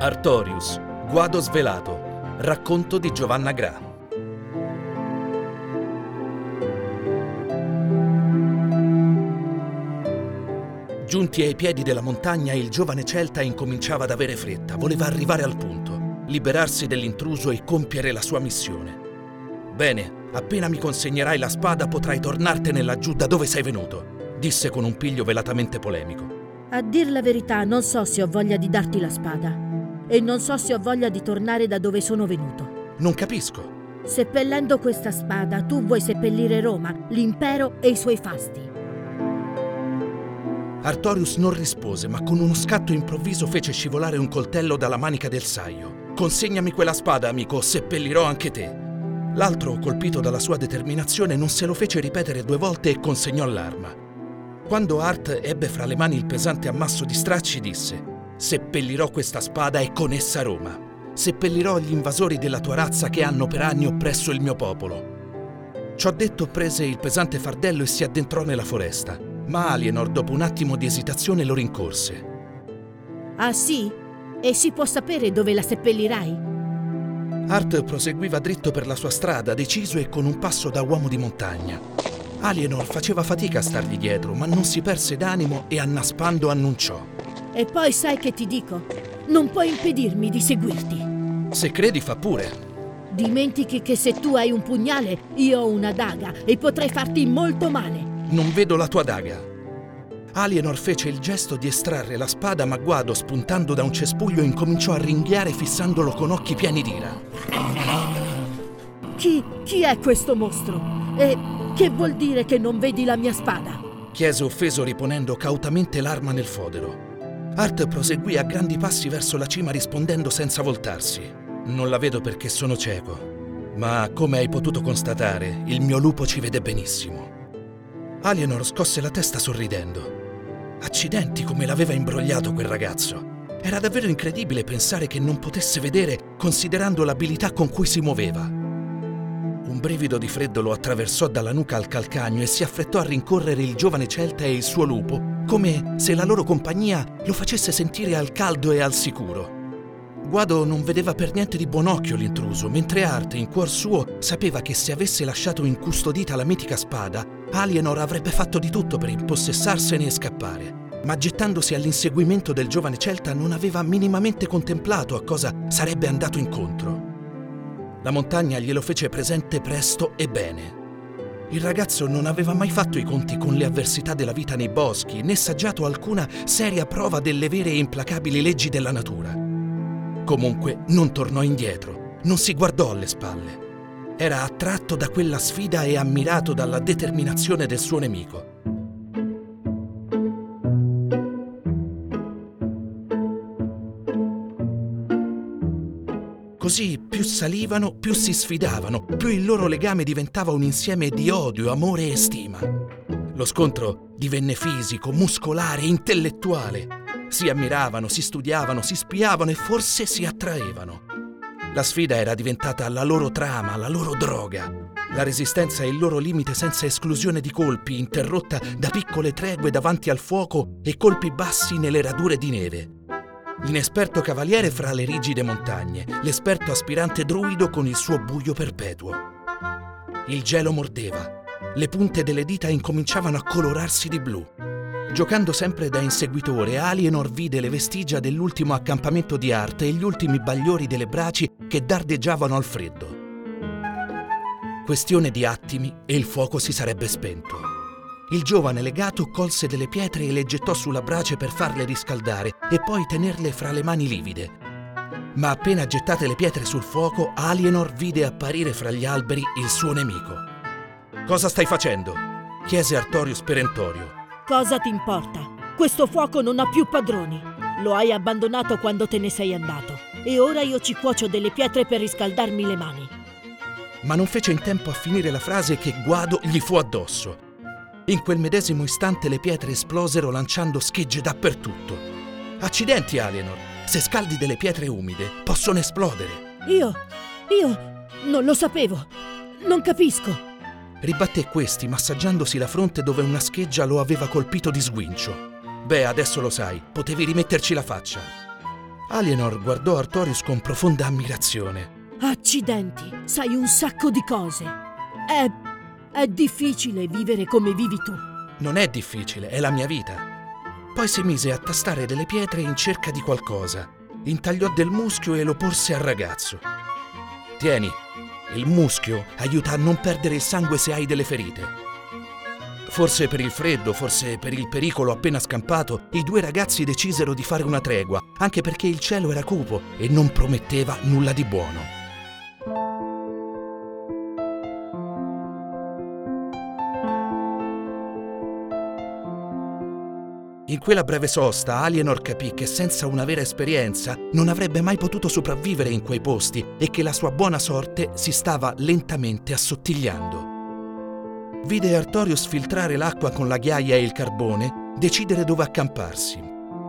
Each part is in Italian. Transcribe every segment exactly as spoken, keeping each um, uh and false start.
Artorius, Guado svelato. Racconto di Giovanna Gra. Giunti ai piedi della montagna, il giovane Celta incominciava ad avere fretta. Voleva arrivare al punto, liberarsi dell'intruso e compiere la sua missione. «Bene, appena mi consegnerai la spada potrai tornartene laggiù da dove sei venuto», disse con un piglio velatamente polemico. A dir la verità, non so se ho voglia di darti la spada. E non so se ho voglia di tornare da dove sono venuto. Non capisco. Seppellendo questa spada, tu vuoi seppellire Roma, l'impero e i suoi fasti. Artorius non rispose, ma con uno scatto improvviso fece scivolare un coltello dalla manica del saio. «Consegnami quella spada, amico, o seppellirò anche te». L'altro, colpito dalla sua determinazione, non se lo fece ripetere due volte e consegnò l'arma. Quando Art ebbe fra le mani il pesante ammasso di stracci, disse: «Seppellirò questa spada e con essa Roma. Seppellirò gli invasori della tua razza che hanno per anni oppresso il mio popolo». Ciò detto, prese il pesante fardello e si addentrò nella foresta. Ma Alienor, dopo un attimo di esitazione, lo rincorse. «Ah sì? E si può sapere dove la seppellirai?» Art proseguiva dritto per la sua strada, deciso e con un passo da uomo di montagna. Alienor faceva fatica a stargli dietro, ma non si perse d'animo e annaspando annunciò: «E poi sai che ti dico? Non puoi impedirmi di seguirti». «Se credi, fa pure». «Dimentichi che se tu hai un pugnale, io ho una daga e potrei farti molto male». «Non vedo la tua daga». Alienor fece il gesto di estrarre la spada, ma Guado, spuntando da un cespuglio, incominciò a ringhiare fissandolo con occhi pieni d'ira. Chi, chi è questo mostro? E che vuol dire che non vedi la mia spada?» chiese offeso, riponendo cautamente l'arma nel fodero. Art proseguì a grandi passi verso la cima, rispondendo senza voltarsi: «Non la vedo perché sono cieco, ma come hai potuto constatare, il mio lupo ci vede benissimo». Alienor scosse la testa sorridendo. Accidenti, come l'aveva imbrogliato quel ragazzo. Era davvero incredibile pensare che non potesse vedere, considerando l'abilità con cui si muoveva. Un brivido di freddo lo attraversò dalla nuca al calcagno e si affrettò a rincorrere il giovane Celta e il suo lupo, come se la loro compagnia lo facesse sentire al caldo e al sicuro. Guado non vedeva per niente di buon occhio l'intruso, mentre Art, in cuor suo, sapeva che se avesse lasciato incustodita la mitica spada, Alienor avrebbe fatto di tutto per impossessarsene e scappare. Ma gettandosi all'inseguimento del giovane Celta non aveva minimamente contemplato a cosa sarebbe andato incontro. La montagna glielo fece presente presto e bene. Il ragazzo non aveva mai fatto i conti con le avversità della vita nei boschi, né saggiato alcuna seria prova delle vere e implacabili leggi della natura. Comunque non tornò indietro, non si guardò alle spalle. Era attratto da quella sfida e ammirato dalla determinazione del suo nemico. Così più salivano, più si sfidavano, più il loro legame diventava un insieme di odio, amore e stima. Lo scontro divenne fisico, muscolare, intellettuale. Si ammiravano, si studiavano, si spiavano e forse si attraevano. La sfida era diventata la loro trama, la loro droga. La resistenza è il loro limite senza esclusione di colpi, interrotta da piccole tregue davanti al fuoco e colpi bassi nelle radure di neve. L'inesperto cavaliere fra le rigide montagne, l'esperto aspirante druido con il suo buio perpetuo. Il gelo mordeva, le punte delle dita incominciavano a colorarsi di blu. Giocando sempre da inseguitore, Alienor vide le vestigia dell'ultimo accampamento di Art e gli ultimi bagliori delle braci che dardeggiavano al freddo. Questione di attimi e il fuoco si sarebbe spento. Il giovane legato colse delle pietre e le gettò sulla brace per farle riscaldare e poi tenerle fra le mani livide. Ma appena gettate le pietre sul fuoco, Alienor vide apparire fra gli alberi il suo nemico. «Cosa stai facendo?» chiese Artorius perentorio. «Cosa ti importa? Questo fuoco non ha più padroni. Lo hai abbandonato quando te ne sei andato. E ora io ci cuocio delle pietre per riscaldarmi le mani». Ma non fece in tempo a finire la frase che Guado gli fu addosso. In quel medesimo istante le pietre esplosero lanciando schegge dappertutto. «Accidenti, Alienor! Se scaldi delle pietre umide, possono esplodere!» «Io... io... non lo sapevo! Non capisco!» Ribatté questi, massaggiandosi la fronte dove una scheggia lo aveva colpito di sguincio. «Beh, adesso lo sai, potevi rimetterci la faccia». Alienor guardò Artorius con profonda ammirazione. Accidenti, sai un sacco di cose. È... è difficile vivere come vivi tu. Non è difficile, è la mia vita. Poi si mise a tastare delle pietre in cerca di qualcosa. Intagliò del muschio e lo porse al ragazzo. Tieni, il muschio aiuta a non perdere il sangue se hai delle ferite. Forse per il freddo, forse per il pericolo appena scampato, i due ragazzi decisero di fare una tregua, anche perché il cielo era cupo e non prometteva nulla di buono. In quella breve sosta, Alienor capì che senza una vera esperienza non avrebbe mai potuto sopravvivere in quei posti e che la sua buona sorte si stava lentamente assottigliando. Vide Artorius filtrare l'acqua con la ghiaia e il carbone, decidere dove accamparsi.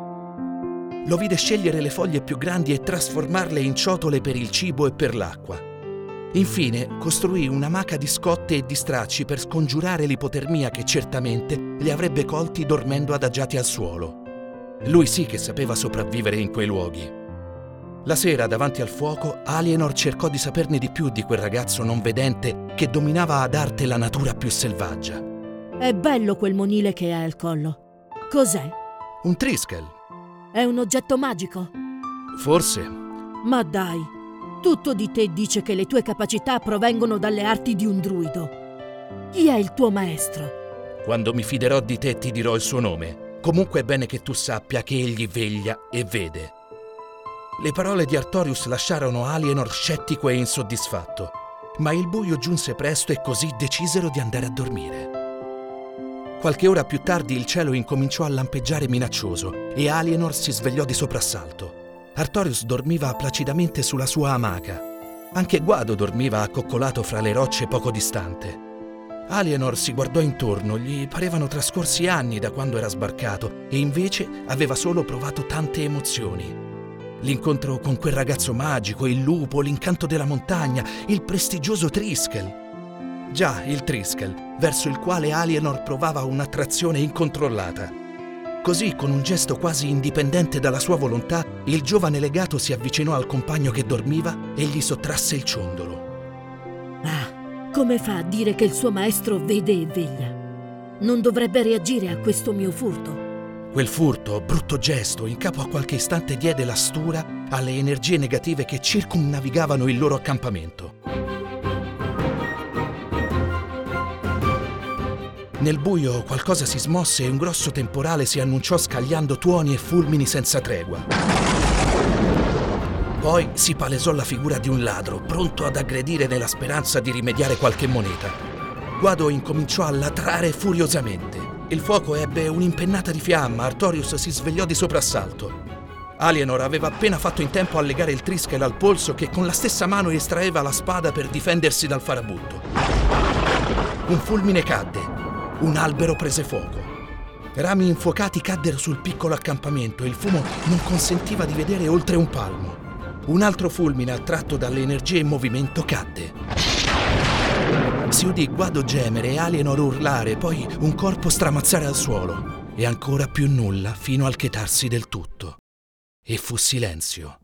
Lo vide scegliere le foglie più grandi e trasformarle in ciotole per il cibo e per l'acqua. Infine costruì un'amaca di scotte e di stracci per scongiurare l'ipotermia che certamente li avrebbe colti dormendo adagiati al suolo. Lui sì che sapeva sopravvivere in quei luoghi. La sera, davanti al fuoco, Alienor cercò di saperne di più di quel ragazzo non vedente che dominava ad arte la natura più selvaggia. È bello quel monile che hai al collo. Cos'è? Un triskel. È un oggetto magico? Forse. Ma dai, tutto di te dice che le tue capacità provengono dalle arti di un druido. Chi è il tuo maestro? Quando mi fiderò di te ti dirò il suo nome. Comunque è bene che tu sappia che egli veglia e vede. Le parole di Artorius lasciarono Alienor scettico e insoddisfatto, ma il buio giunse presto e così decisero di andare a dormire. Qualche ora più tardi il cielo incominciò a lampeggiare minaccioso e Alienor si svegliò di soprassalto. Artorius dormiva placidamente sulla sua amaca. Anche Guado dormiva accoccolato fra le rocce poco distante. Alienor si guardò intorno, gli parevano trascorsi anni da quando era sbarcato e invece aveva solo provato tante emozioni. L'incontro con quel ragazzo magico, il lupo, l'incanto della montagna, il prestigioso Triskel. Già, il Triskel, verso il quale Alienor provava un'attrazione incontrollata. Così, con un gesto quasi indipendente dalla sua volontà, il giovane legato si avvicinò al compagno che dormiva e gli sottrasse il ciondolo. Ah, come fa a dire che il suo maestro vede e veglia? Non dovrebbe reagire a questo mio furto. Quel furto, brutto gesto, in capo a qualche istante diede la stura alle energie negative che circumnavigavano il loro accampamento. Nel buio qualcosa si smosse e un grosso temporale si annunciò scagliando tuoni e fulmini senza tregua. Poi si palesò la figura di un ladro, pronto ad aggredire nella speranza di rimediare qualche moneta. Guado incominciò a latrare furiosamente. Il fuoco ebbe un'impennata di fiamma, Artorius si svegliò di soprassalto. Alienor aveva appena fatto in tempo a legare il Triskel al polso che con la stessa mano estraeva la spada per difendersi dal farabutto. Un fulmine cadde, un albero prese fuoco. Rami infuocati caddero sul piccolo accampamento e il fumo non consentiva di vedere oltre un palmo. Un altro fulmine attratto dalle energie in movimento cadde. Si udì Guado gemere e Alienor urlare, poi un corpo stramazzare al suolo e ancora più nulla fino al chetarsi del tutto. E fu silenzio.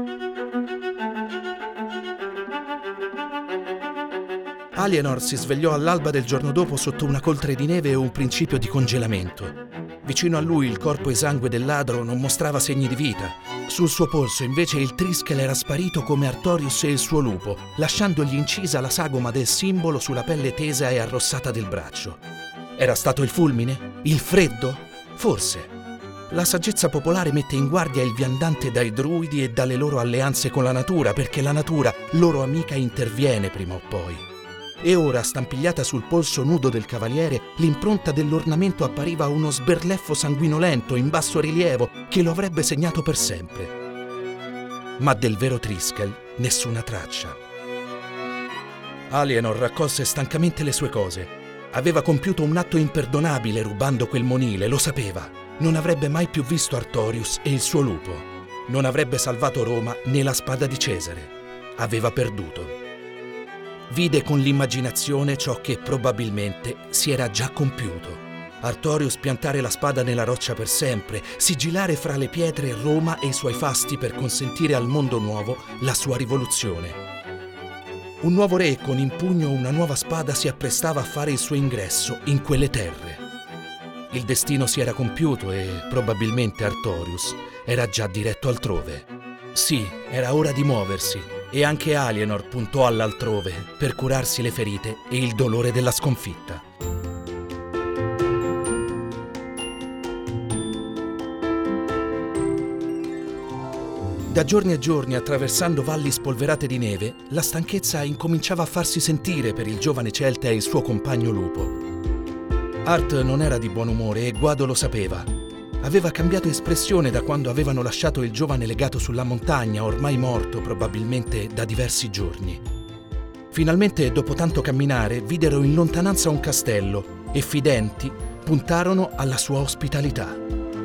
Alienor si svegliò all'alba del giorno dopo sotto una coltre di neve e un principio di congelamento. Vicino a lui il corpo esangue del ladro non mostrava segni di vita. Sul suo polso invece il Triskel era sparito come Artorius e il suo lupo, lasciandogli incisa la sagoma del simbolo sulla pelle tesa e arrossata del braccio. Era stato il fulmine? Il freddo? Forse. La saggezza popolare mette in guardia il viandante dai druidi e dalle loro alleanze con la natura, perché la natura, loro amica, interviene prima o poi. E ora, stampigliata sul polso nudo del cavaliere, l'impronta dell'ornamento appariva uno sberleffo sanguinolento in basso rilievo che lo avrebbe segnato per sempre. Ma del vero Triskel nessuna traccia. Alienor raccolse stancamente le sue cose. Aveva compiuto un atto imperdonabile rubando quel monile, lo sapeva. Non avrebbe mai più visto Artorius e il suo lupo. Non avrebbe salvato Roma né la spada di Cesare. Aveva perduto. Vide con l'immaginazione ciò che probabilmente si era già compiuto. Artorius piantare la spada nella roccia per sempre, sigillare fra le pietre Roma e i suoi fasti per consentire al mondo nuovo la sua rivoluzione. Un nuovo re con in pugno una nuova spada si apprestava a fare il suo ingresso in quelle terre. Il destino si era compiuto e probabilmente Artorius era già diretto altrove. Sì, era ora di muoversi e anche Alienor puntò all'altrove per curarsi le ferite e il dolore della sconfitta. Da giorni e giorni, attraversando valli spolverate di neve, la stanchezza incominciava a farsi sentire per il giovane Celte e il suo compagno lupo. Art non era di buon umore e Guado lo sapeva. Aveva cambiato espressione da quando avevano lasciato il giovane legato sulla montagna, ormai morto probabilmente da diversi giorni. Finalmente, dopo tanto camminare, videro in lontananza un castello e, fidenti, puntarono alla sua ospitalità.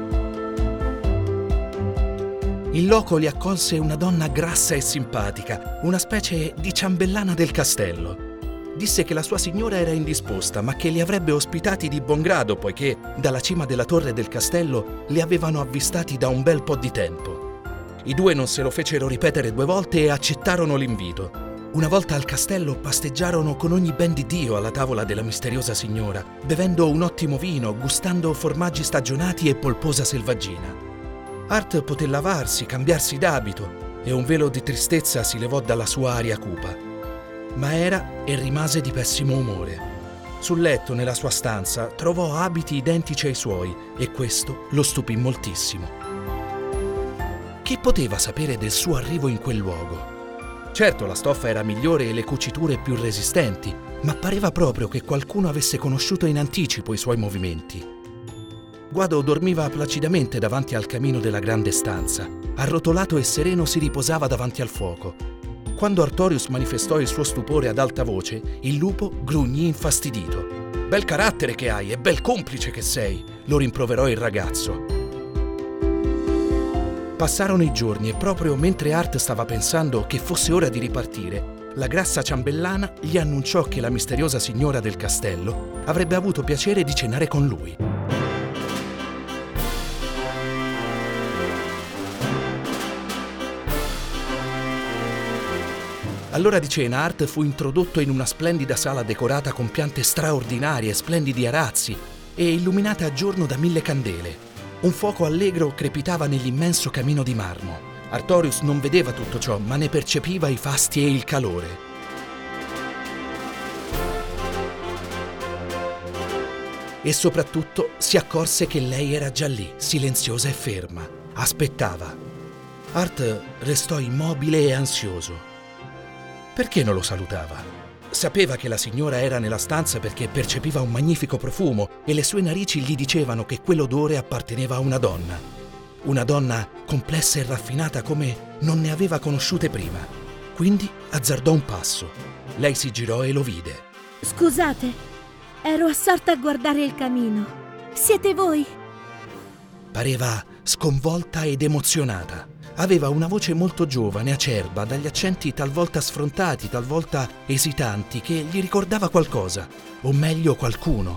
In loco li accolse una donna grassa e simpatica, una specie di ciambellana del castello. Disse che la sua signora era indisposta, ma che li avrebbe ospitati di buon grado, poiché dalla cima della torre del castello li avevano avvistati da un bel po' di tempo. I due non se lo fecero ripetere due volte e accettarono l'invito. Una volta al castello pasteggiarono con ogni ben di Dio alla tavola della misteriosa signora, bevendo un ottimo vino, gustando formaggi stagionati e polposa selvaggina. Art poté lavarsi, cambiarsi d'abito e un velo di tristezza si levò dalla sua aria cupa. Ma era e rimase di pessimo umore. Sul letto, nella sua stanza, trovò abiti identici ai suoi e questo lo stupì moltissimo. Chi poteva sapere del suo arrivo in quel luogo? Certo, la stoffa era migliore e le cuciture più resistenti, ma pareva proprio che qualcuno avesse conosciuto in anticipo i suoi movimenti. Guado dormiva placidamente davanti al camino della grande stanza. Arrotolato e sereno si riposava davanti al fuoco. Quando Artorius manifestò il suo stupore ad alta voce, il lupo grugnì infastidito. «Bel carattere che hai e bel complice che sei», lo rimproverò il ragazzo. Passarono i giorni e proprio mentre Art stava pensando che fosse ora di ripartire, la grassa ciambellana gli annunciò che la misteriosa signora del castello avrebbe avuto piacere di cenare con lui. All'ora di cena Art fu introdotto in una splendida sala decorata con piante straordinarie, splendidi arazzi e illuminata a giorno da mille candele. Un fuoco allegro crepitava nell'immenso camino di marmo. Artorius non vedeva tutto ciò, ma ne percepiva i fasti e il calore. E soprattutto si accorse che lei era già lì, silenziosa e ferma. Aspettava. Art restò immobile e ansioso. Perché non lo salutava? Sapeva che la signora era nella stanza perché percepiva un magnifico profumo e le sue narici gli dicevano che quell'odore apparteneva a una donna. Una donna complessa e raffinata come non ne aveva conosciute prima. Quindi azzardò un passo. Lei si girò e lo vide. Scusate, ero assorta a guardare il camino. Siete voi? Pareva sconvolta ed emozionata. Aveva una voce molto giovane, acerba, dagli accenti talvolta sfrontati, talvolta esitanti, che gli ricordava qualcosa, o meglio qualcuno.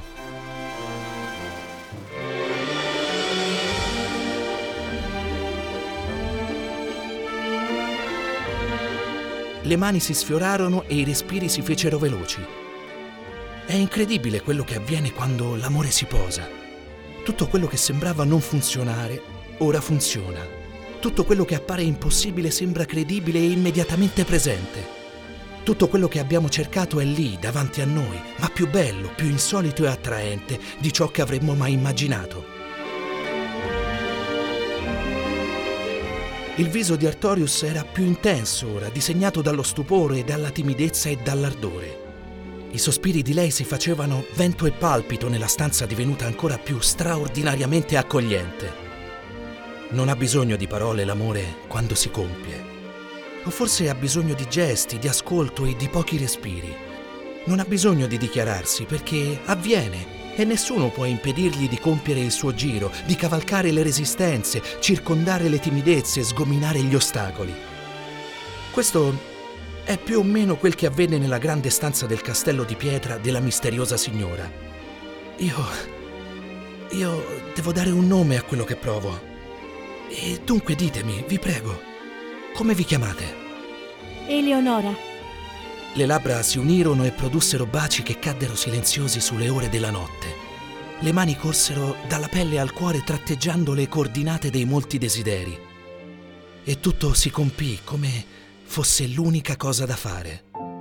Le mani si sfiorarono e i respiri si fecero veloci. È incredibile quello che avviene quando l'amore si posa. Tutto quello che sembrava non funzionare, ora funziona. Tutto quello che appare impossibile sembra credibile e immediatamente presente. Tutto quello che abbiamo cercato è lì, davanti a noi, ma più bello, più insolito e attraente di ciò che avremmo mai immaginato. Il viso di Artorius era più intenso ora, disegnato dallo stupore, dalla timidezza e dall'ardore. I sospiri di lei si facevano vento e palpito nella stanza divenuta ancora più straordinariamente accogliente. Non ha bisogno di parole l'amore quando si compie. O forse ha bisogno di gesti, di ascolto e di pochi respiri. Non ha bisogno di dichiararsi perché avviene e nessuno può impedirgli di compiere il suo giro, di cavalcare le resistenze, circondare le timidezze, sgominare gli ostacoli. Questo è più o meno quel che avvenne nella grande stanza del castello di pietra della misteriosa signora. Io... io devo dare un nome a quello che provo. E dunque ditemi, vi prego, come vi chiamate? Eleonora. Le labbra si unirono e produssero baci che caddero silenziosi sulle ore della notte. Le mani corsero dalla pelle al cuore tratteggiando le coordinate dei molti desideri. E tutto si compì come fosse l'unica cosa da fare.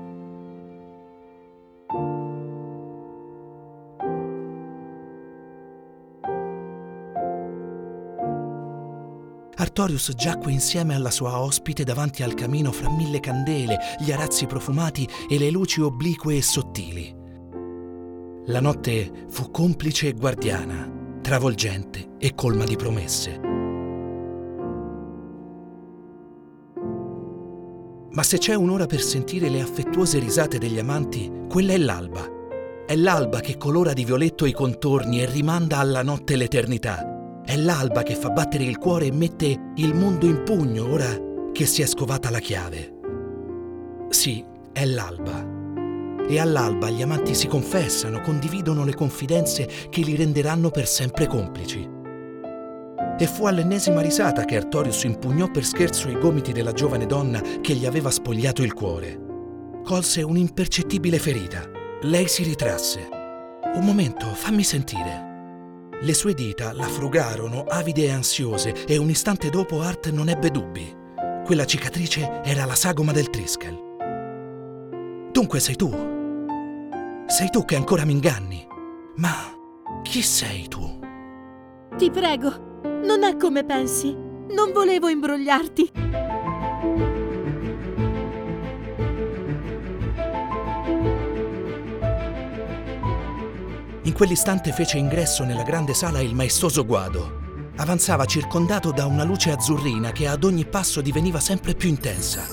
Artorius giacque insieme alla sua ospite davanti al camino fra mille candele, gli arazzi profumati e le luci oblique e sottili. La notte fu complice e guardiana, travolgente e colma di promesse. Ma se c'è un'ora per sentire le affettuose risate degli amanti, quella è l'alba. È l'alba che colora di violetto i contorni e rimanda alla notte l'eternità. È l'alba che fa battere il cuore e mette il mondo in pugno ora che si è scovata la chiave. Sì, è l'alba. E all'alba gli amanti si confessano, condividono le confidenze che li renderanno per sempre complici. E fu all'ennesima risata che Artorius impugnò per scherzo i gomiti della giovane donna che gli aveva spogliato il cuore. Colse un'impercettibile ferita. Lei si ritrasse. Un momento, fammi sentire. Le sue dita la frugarono, avide e ansiose, e un istante dopo Art non ebbe dubbi. Quella cicatrice era la sagoma del Triskel. Dunque sei tu. Sei tu che ancora mi inganni. Ma chi sei tu? Ti prego, non è come pensi. Non volevo imbrogliarti. In quell'istante fece ingresso nella grande sala il maestoso Guado. Avanzava circondato da una luce azzurrina che ad ogni passo diveniva sempre più intensa.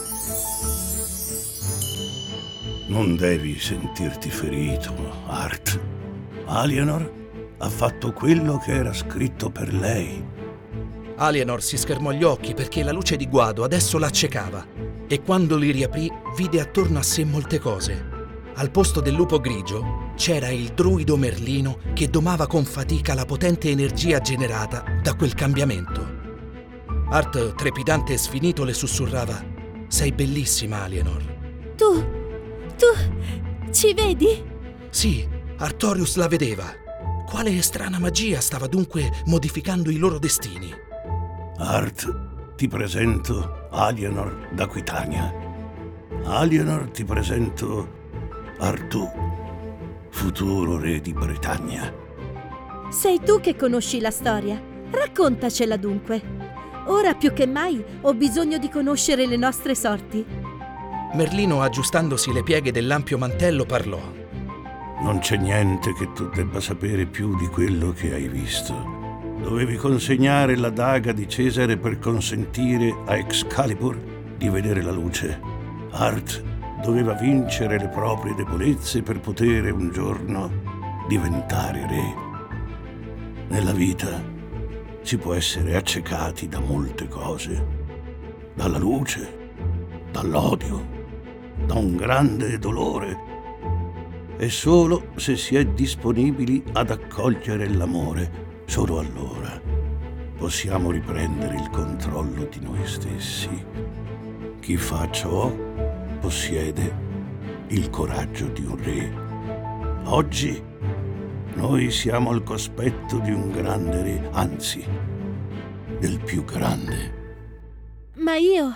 Non devi sentirti ferito, Art. Alienor ha fatto quello che era scritto per lei. Alienor si schermò gli occhi perché la luce di Guado adesso la accecava e quando li riaprì vide attorno a sé molte cose. Al posto del lupo grigio c'era il druido Merlino che domava con fatica la potente energia generata da quel cambiamento. Art, trepidante e sfinito, le sussurrava: «Sei bellissima, Alienor». Tu, tu, ci vedi? Sì, Artorius la vedeva. Quale strana magia stava dunque modificando i loro destini? Art, ti presento Alienor d'Aquitania. Alienor, ti presento Artù, futuro re di Britannia. Sei tu che conosci la storia. Raccontacela dunque. Ora più che mai ho bisogno di conoscere le nostre sorti. Merlino, aggiustandosi le pieghe dell'ampio mantello, parlò. Non c'è niente che tu debba sapere più di quello che hai visto. Dovevi consegnare la daga di Cesare per consentire a Excalibur di vedere la luce. Art doveva vincere le proprie debolezze per poter un giorno diventare re. Nella vita si può essere accecati da molte cose, dalla luce, dall'odio, da un grande dolore, e solo se si è disponibili ad accogliere l'amore, solo allora possiamo riprendere il controllo di noi stessi. Chi fa ciò possiede il coraggio di un re. Oggi noi siamo al cospetto di un grande re, anzi, del più grande. Ma io...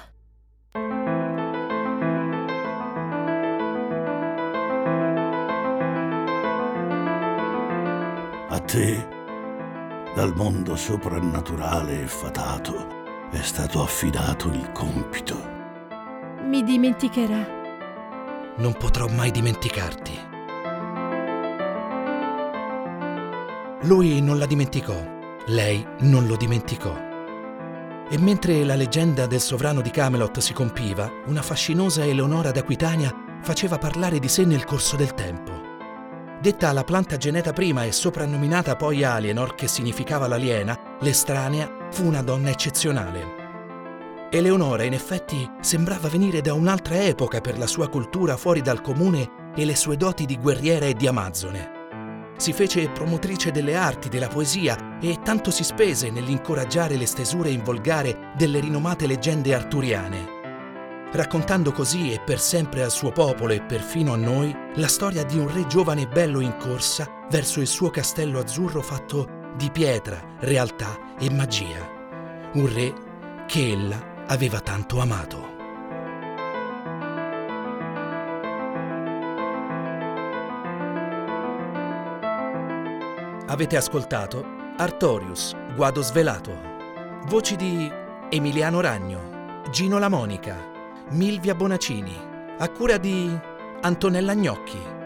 A te, dal mondo soprannaturale e fatato, è stato affidato il compito. Mi dimenticherà. Non potrò mai dimenticarti. Lui non la dimenticò, lei non lo dimenticò. E mentre la leggenda del sovrano di Camelot si compiva, una fascinosa Eleonora d'Aquitania faceva parlare di sé nel corso del tempo. Detta la Plantageneta prima e soprannominata poi Alienor, che significava l'aliena, l'estranea, fu una donna eccezionale. Eleonora, in effetti, sembrava venire da un'altra epoca per la sua cultura fuori dal comune e le sue doti di guerriera e di amazzone. Si fece promotrice delle arti, della poesia e tanto si spese nell'incoraggiare le stesure in volgare delle rinomate leggende arturiane, raccontando così e per sempre al suo popolo e perfino a noi la storia di un re giovane e bello in corsa verso il suo castello azzurro fatto di pietra, realtà e magia. Un re che ella aveva tanto amato. Avete ascoltato Artorius, Guado Svelato. Voci di Emiliano Ragno, Gino La Monica, Milvia Bonacini, a cura di Antonella Gnocchi.